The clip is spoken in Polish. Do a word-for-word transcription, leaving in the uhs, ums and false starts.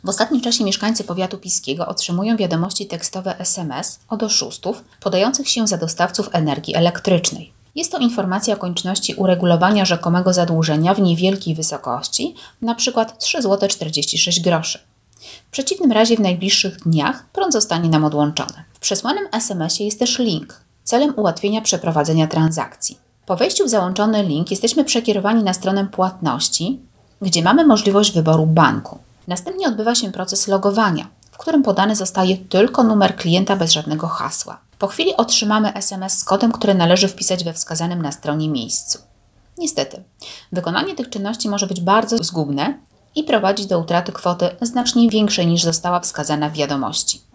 W ostatnim czasie mieszkańcy powiatu piskiego otrzymują wiadomości tekstowe S M S od oszustów podających się za dostawców energii elektrycznej. Jest to informacja o konieczności uregulowania rzekomego zadłużenia w niewielkiej wysokości, np. trzy złote czterdzieści sześć groszy. W przeciwnym razie w najbliższych dniach prąd zostanie nam odłączony. W przesłanym S M S ie jest też link celem ułatwienia przeprowadzenia transakcji. Po wejściu w załączony link jesteśmy przekierowani na stronę płatności, gdzie mamy możliwość wyboru banku. Następnie odbywa się proces logowania, w którym podany zostaje tylko numer klienta bez żadnego hasła. Po chwili otrzymamy S M S z kodem, który należy wpisać we wskazanym na stronie miejscu. Niestety, wykonanie tych czynności może być bardzo zgubne i prowadzić do utraty kwoty znacznie większej niż została wskazana w wiadomości.